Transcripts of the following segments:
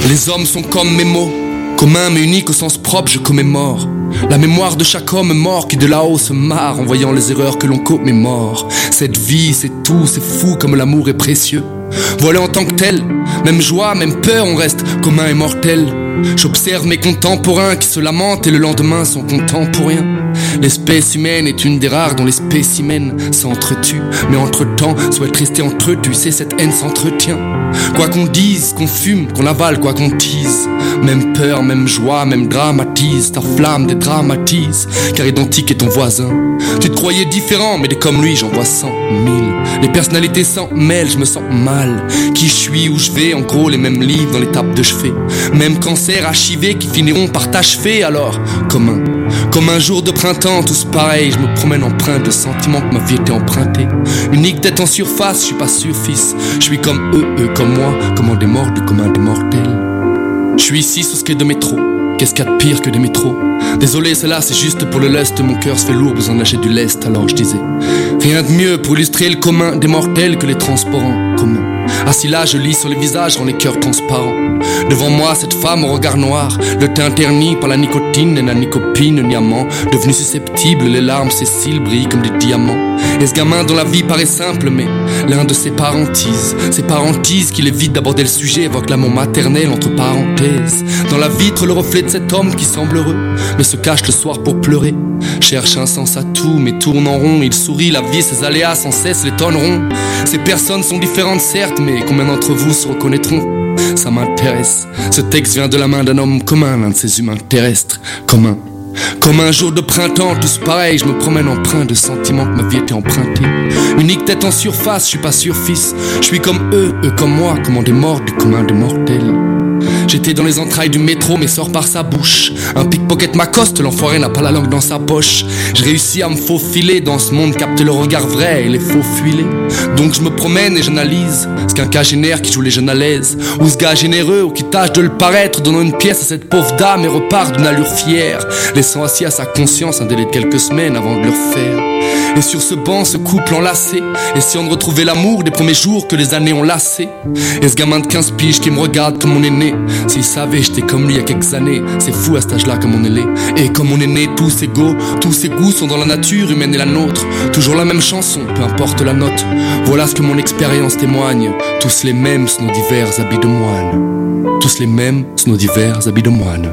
Les hommes sont comme mes mots, communs mais uniques au sens propre, je commémore la mémoire de chaque homme mort qui de là-haut se marre en voyant les erreurs que l'on commémore. Cette vie, c'est tout, c'est fou comme l'amour est précieux. Voilà en tant que tel, même joie, même peur, on reste commun et mortel. J'observe mes contemporains qui se lamentent et le lendemain sont contents pour rien. L'espèce humaine est une des rares dont les spécimens s'entretuent. Mais entre-temps, souhaite rester entre eux, tu sais, cette haine s'entretient. Quoi qu'on dise, qu'on fume, qu'on avale, quoi qu'on tease, même peur, même joie, même dramatise. Ta flamme dédramatise, car identique est ton voisin. Tu te croyais différent, mais des comme lui, j'en vois 100 000. Les personnalités s'en mêlent, je me sens mal. Qui je suis, où je vais, en gros les mêmes livres dans les tables de chevet. Même cancer archivé qui finiront par t'achever. Alors, commun, comme un jour de printemps, tous pareils. Je me promène empreint de sentiments que ma vie était empruntée. Unique tête en surface, je suis pas sûr fils. Je suis comme eux comme moi, comme des morts du commun des mortels. Je suis ici sous ce quai de métro. Qu'est-ce qu'il y a de pire que des métros? Désolé, cela c'est juste pour le lust. Mon cœur se fait lourd, besoin de lâcher du lest. Alors je disais, rien de mieux pour illustrer le commun des mortels que les transports en commun. Assis là, je lis sur les visages, rend les cœurs transparents. Devant moi, cette femme au regard noir, le teint terni par la nicotine et la nicopine, ni amant. Devenu susceptible, les larmes, ses cils brillent comme des diamants. Et ce gamin dont la vie paraît simple, mais l'un de ses parentises qu'il évite d'aborder le sujet, évoque l'amour maternel entre parenthèses. Dans la vitre, le reflet de cet homme qui semble heureux, mais se cache le soir pour pleurer. Cherche un sens à tout, mais tourne en rond. Il sourit, la vie, ses aléas sans cesse l'étonneront. Ces personnes sont différentes certes, mais combien d'entre vous se reconnaîtront? Ça m'intéresse. Ce texte vient de la main d'un homme commun, l'un de ces humains terrestres communs. Comme un jour de printemps, tous pareils, je me promène empreint de sentiments que ma vie était empruntée. Unique tête en surface, je suis pas sûr fils. Je suis comme eux comme moi, comme des morts du commun des mortels. J'étais dans les entrailles du métro, mais sort par sa bouche. Un pickpocket m'accoste, l'enfoiré n'a pas la langue dans sa poche. Je réussis à me faufiler dans ce monde, capter le regard vrai et les faux fuilés. Donc je me promène et j'analyse ce qu'un cas génère qui joue les jeunes à l'aise. Ou ce gars généreux ou qui tâche de le paraître, donnant une pièce à cette pauvre dame et repart d'une allure fière, laissant assis à sa conscience un délai de quelques semaines avant de le refaire. Et sur ce banc, ce couple enlacé, essayant de retrouver l'amour des premiers jours que les années ont lassé. Et ce gamin de 15 piges qui me regarde comme mon aîné, s'il savait j'étais comme lui il y a quelques années. C'est fou à cet âge-là comme on est laid. Et comme on est né tous égaux, tous ces goûts sont dans la nature humaine et la nôtre. Toujours la même chanson, peu importe la note. Voilà ce que mon expérience témoigne. Tous les mêmes sous nos divers habits de moine. Tous les mêmes sous nos divers habits de moine.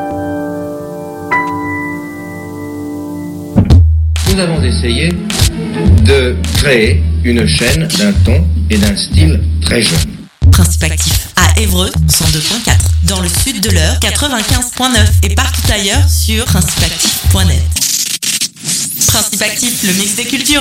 Nous avons essayé de créer une chaîne d'un ton et d'un style très jeune. Principe actif à Évreux 102.4, dans le sud de l'Eure 95.9 et partout ailleurs sur principeactif.net. Principe actif, le mix des cultures.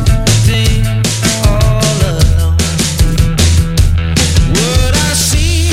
See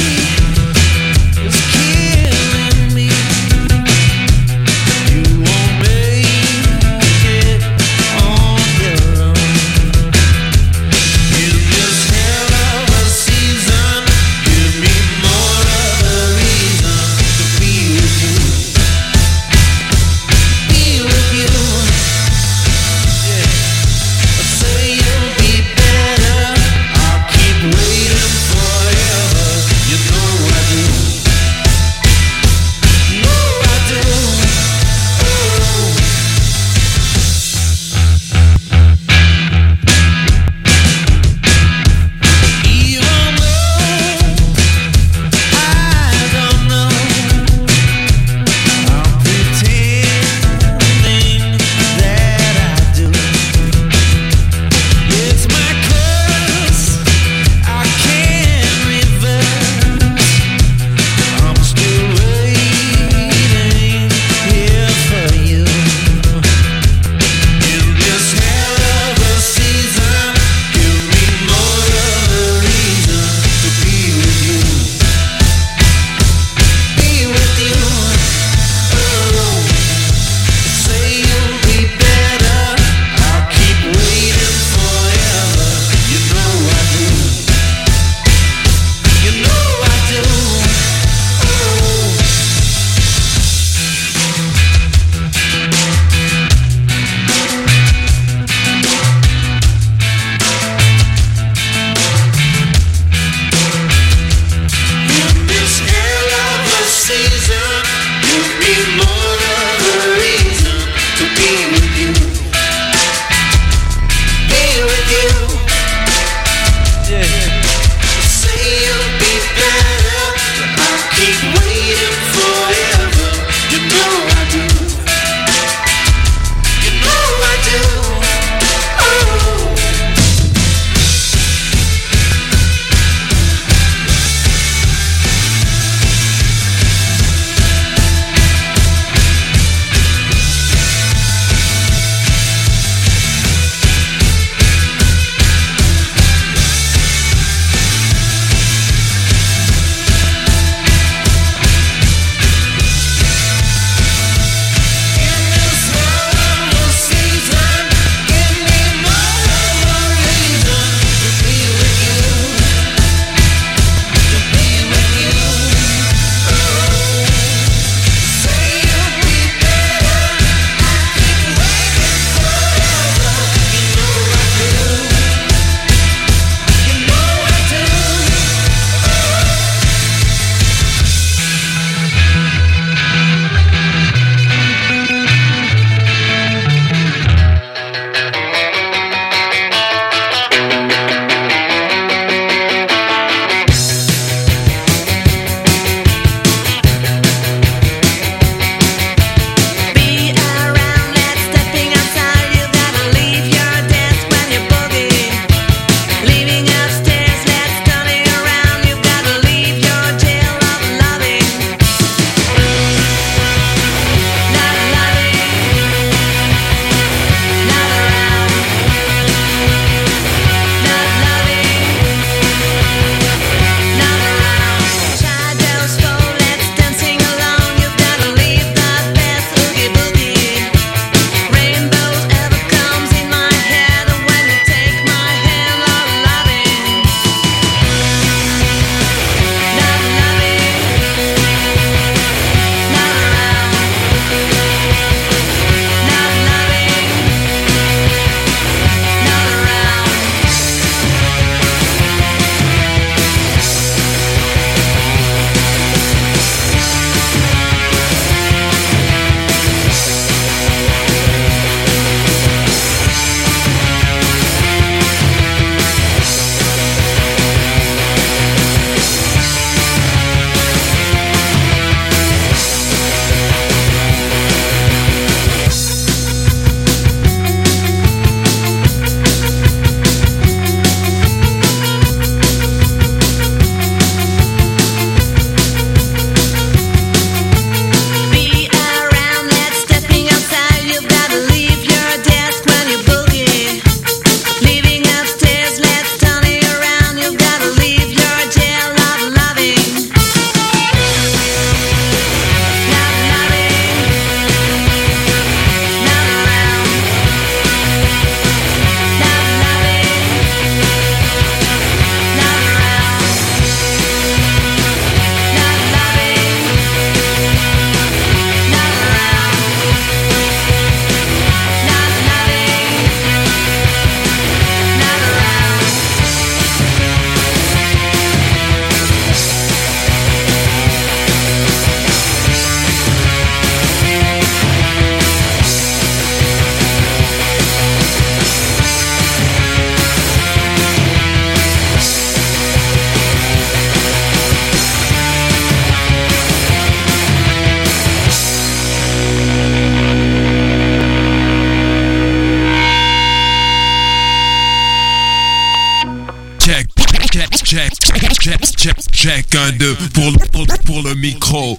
check 1, 2 pour le micro.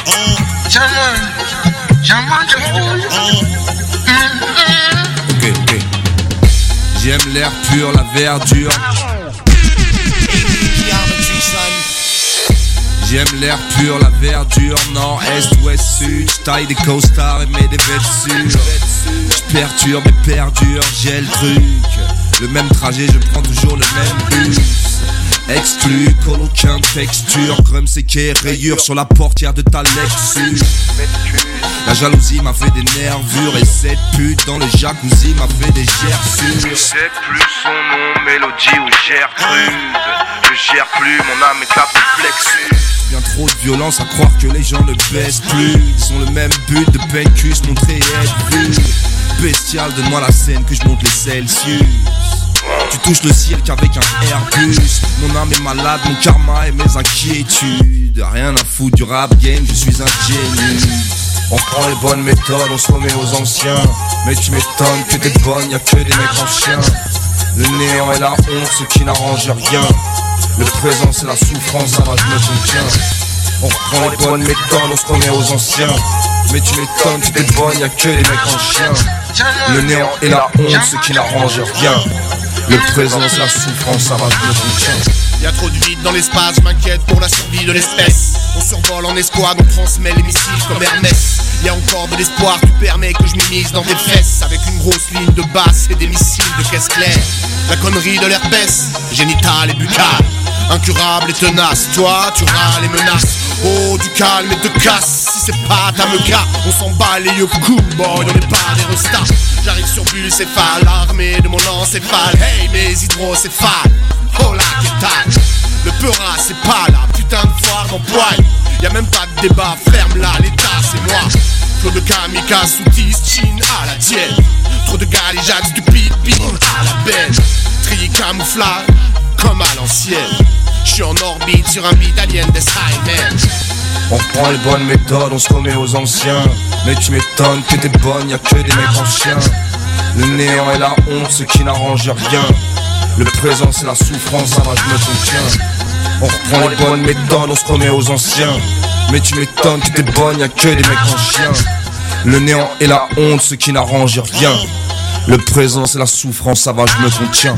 Ok. J'aime l'air pur, la verdure. J'aime l'air pur, la verdure, nord, est, ouest, sud. J'taille des costards et mets des vêtures. J'perturbe et perdure, j'ai le truc. Le même trajet, je prends toujours le même bus. Exclu, aucun texture. Crème séquée, rayures sur la portière de ta Lexus. La jalousie m'a fait des nervures. Et cette pute dans le jacuzzi m'a fait des gerçures. Je sais plus son nom, Mélodie ou Gertrude. Je gère plus, mon âme éclate le plexus. Bien trop de violence à croire que les gens ne baissent plus. Ils ont le même but de PNQ, se montrer et être vu. Bestial, donne-moi la scène que je monte les Celsius. Tu touches le ciel qu'avec un Airbus. Mon âme est malade, mon karma et mes inquiétudes. Rien à foutre du rap game, je suis un génie. On prend les bonnes méthodes, on se remet aux anciens. Mais tu m'étonnes que t'es bonne, y'a que des mecs en chien. Le néant et la honte, ce qui n'arrange rien. Le présent c'est la souffrance, ça va, je me contiens. On reprend les bonnes méthodes, on se remet aux anciens. Mais tu m'étonnes, tu t'es bonne, y'a que les mecs en chien. Le néant et la honte, ce qui n'arrange rien. Le présent c'est la souffrance, ça va, je me contiens. Y'a trop de vide dans l'espace, je m'inquiète pour la survie de l'espèce. On survole en escouade, on transmet les missiles comme Hermès. Y'a encore de l'espoir, tu permets que je m'immisce dans tes fesses. Avec une grosse ligne de basse et des missiles de caisse claire. La connerie de l'herpès, génital et buccal. Incurable et tenace, toi tu râles et menaces. Oh du calme et de casse, si c'est pas ta meuca, on s'en bat les yeux cool boy, on n'est pas des restats. J'arrive sur bucéphale, armé de mon encéphale. Hey mes hydrocéphales, oh là qu'est-ce le peura c'est pas là, putain de foire m'empoigne. Y'a même pas de débat, ferme là, l'état c'est moi. Flot de kamikaze sous Chine à la tienne. Trop de galéjades stupides, bim à la benne. Trié camouflage, comme à l'ancienne. J'suis en orbite sur un beat alien des Highman. On reprend les bonnes méthodes, on se remet aux anciens. Mais tu m'étonnes que t'es bonne, y'a que des mecs en chien. Le néant et la honte, ce qui n'arrange rien. Le présent c'est la souffrance, ça va, je me contiens. On reprend les bonnes méthodes, on se remet aux anciens. Mais tu m'étonnes que t'es bonne, y'a que des mecs en chien. Le néant et la honte, ce qui n'arrange rien. Le présent c'est la souffrance, ça va, je me contiens.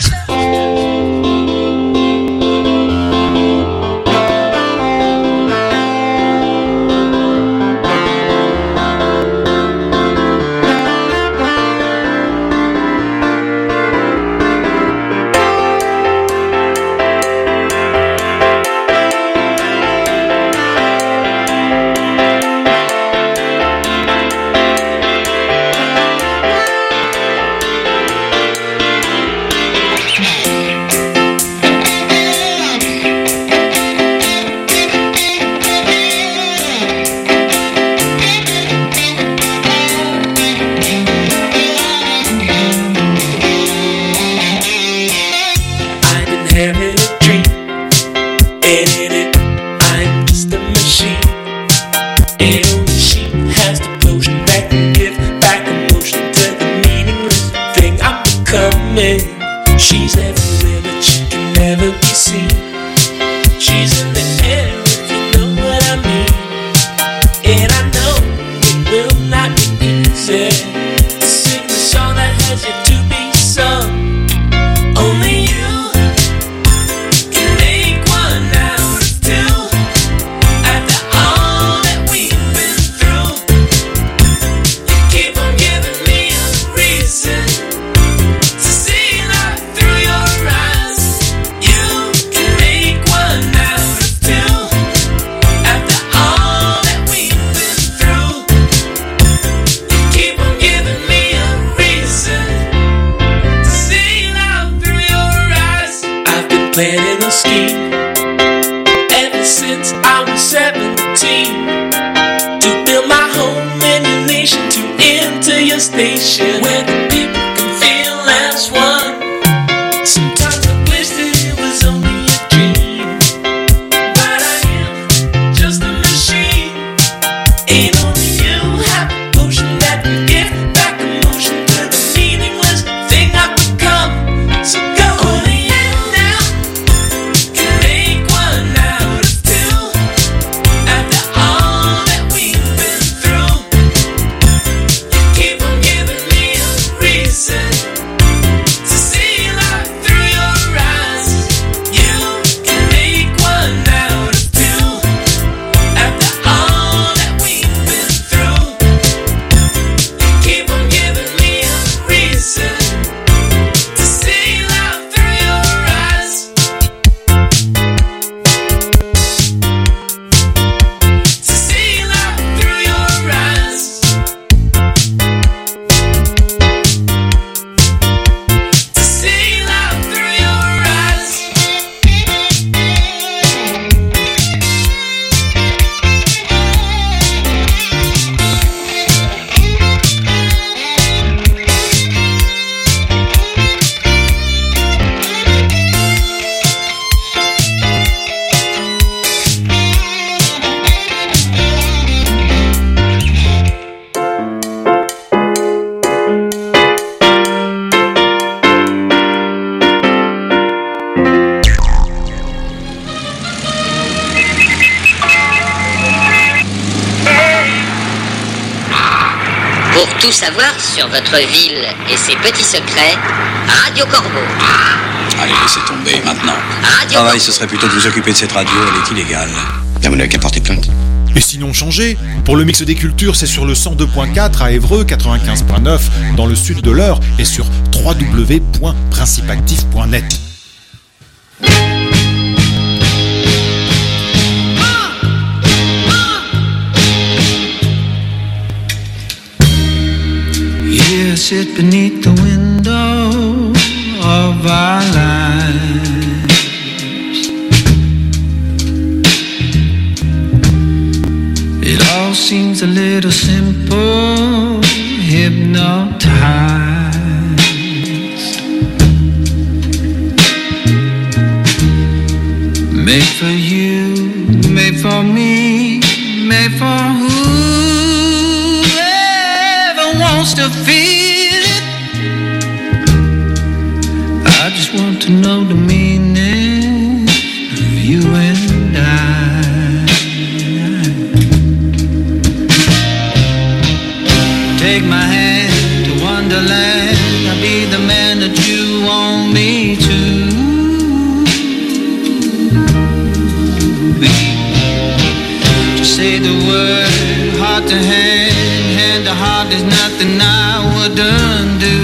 One Pour tout savoir sur votre ville et ses petits secrets, Radio Corbeau. Allez, laissez tomber maintenant. Radio Travail, ce serait plutôt de vous occuper de cette radio, elle est illégale. Là, vous n'avez qu'à porter plainte. Et sinon changez. Pour le mix des cultures, c'est sur le 102.4 à Évreux, 95.9 dans le sud de l'Eure et sur www.principactif.net. Here, sit beneath the window of our lives. It all seems a little simple, hypnotized. Made for you, made for me, made for whoever wants to feel it. I just want to know the meaning of you and I. Take my hand to Wonderland. I'll be the man that you want me to be. Just say the word, heart to hand, hand to heart. There's nothing I wouldn't do.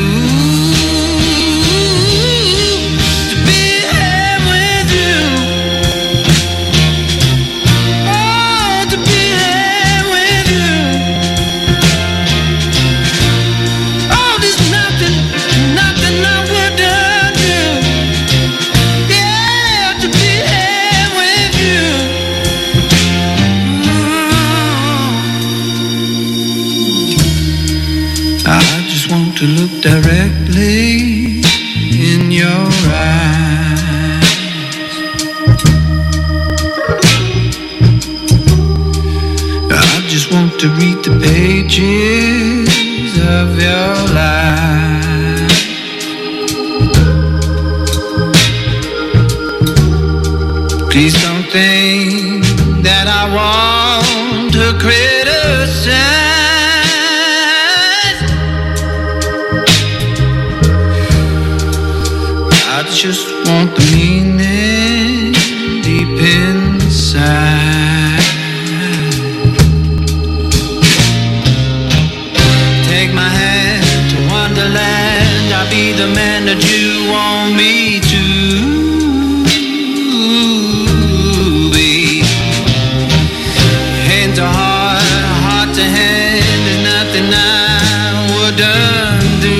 To look directly in your eyes. I just want to read the pages of your life. Please don't think that I want to criticize. I just want the meaning deep inside. Take my hand to Wonderland. I'll be the man that you want me to be. Hand to heart, heart to hand. There's nothing I wouldn't do.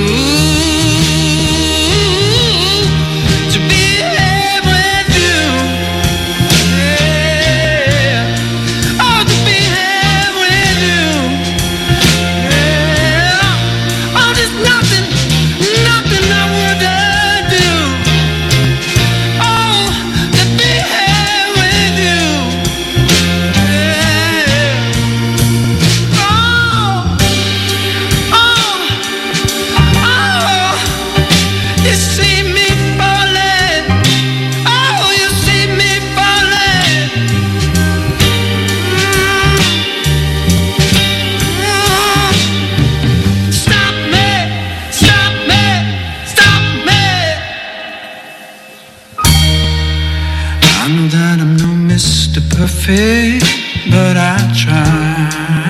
But I try.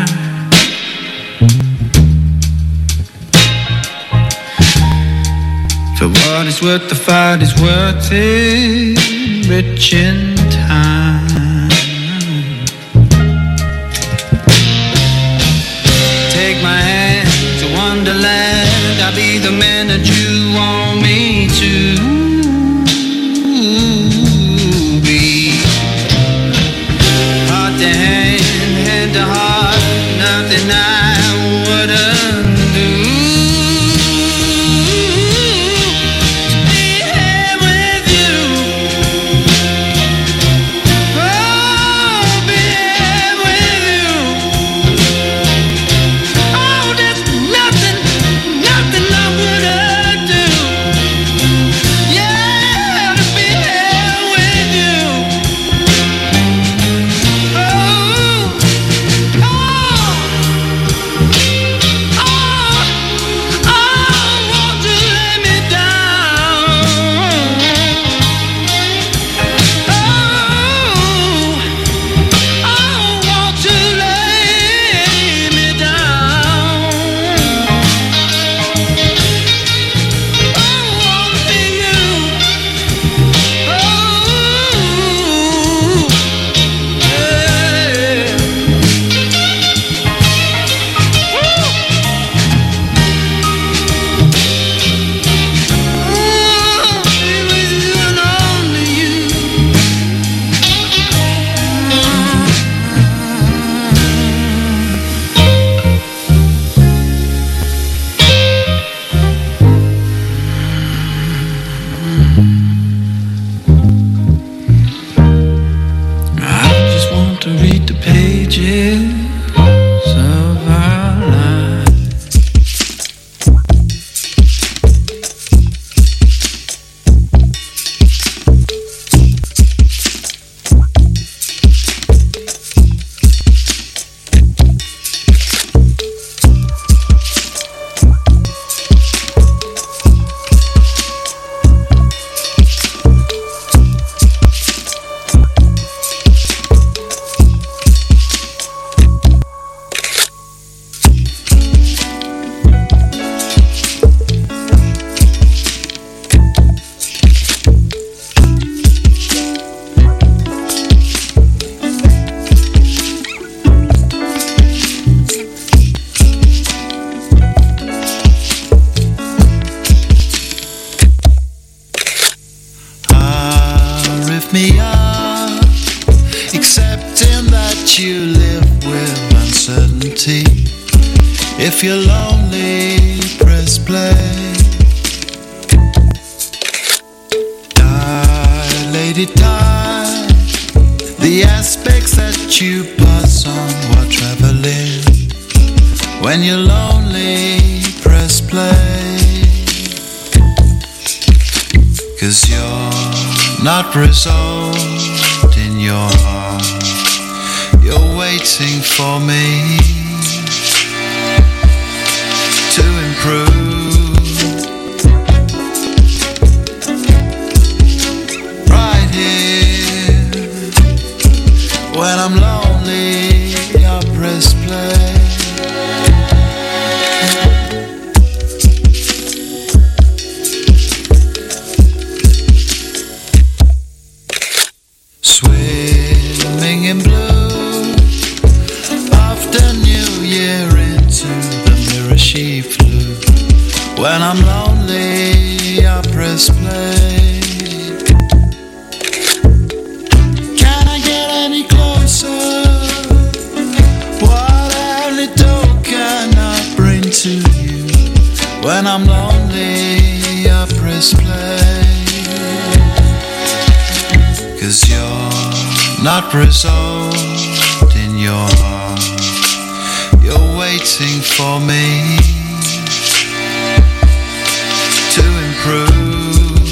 For what it's worth, the fight is worth it. Rich in time. Take my hand to Wonderland. I'll be the man that you want me to. Hand to heart, nothing I wouldn't do. To be here with you. Oh, be here with you. Oh, there's nothing I wouldn't me up, accepting that you live with uncertainty. If you're lonely, press play. Dilated time, the aspects that you pass on while traveling. When you're lonely, press play. 'Cause you're not resolved in your heart. You're waiting for me to improve. Right here, when I'm lonely, I press play. Swimming in blue, after New Year into the mirror she flew. When I'm lonely, I press play. Can I get any closer? What antidote can I bring to you? When I'm lonely, I press play. 'Cause you're not resolved in your heart. You're waiting for me to improve.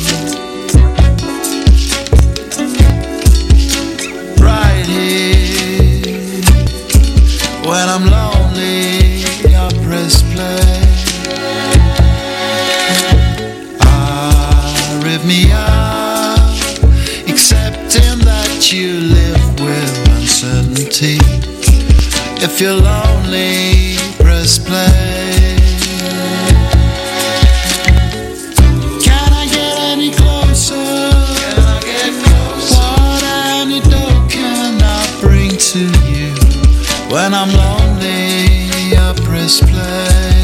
Right here, when I'm lonely, I press play. Rip me up, accepting that you live with uncertainty. If you're lonely, press play. Can I get any closer? What antidote can I bring to you? When I'm lonely, I press play.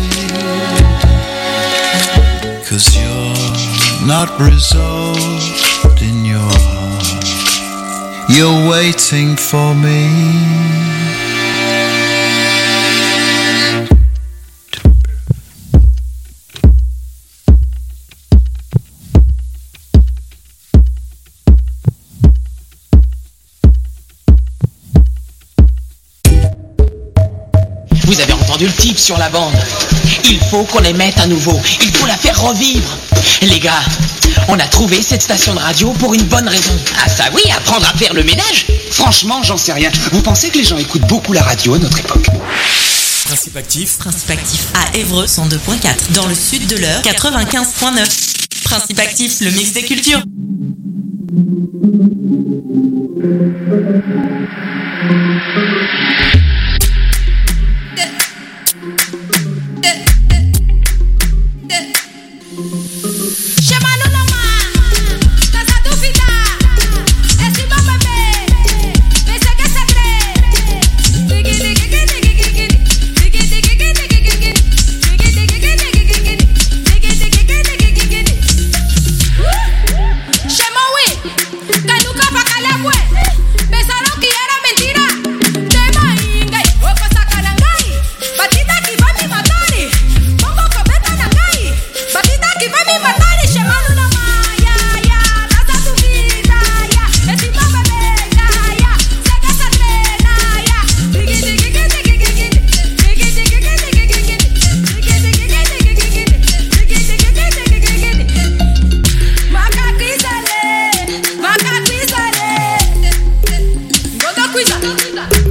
'Cause you're not resolved in your heart. You're waiting for me. Vous avez entendu le type sur la bande. Il faut qu'on les mette à nouveau. Il faut la faire revivre. Les gars, on a trouvé cette station de radio pour une bonne raison. Ah ça oui, apprendre à faire le ménage. Franchement, j'en sais rien. Vous pensez que les gens écoutent beaucoup la radio à notre époque? Principe actif à Évreux 102.4. Dans le sud de l'Eure 95.9. Principe actif, le mix des cultures.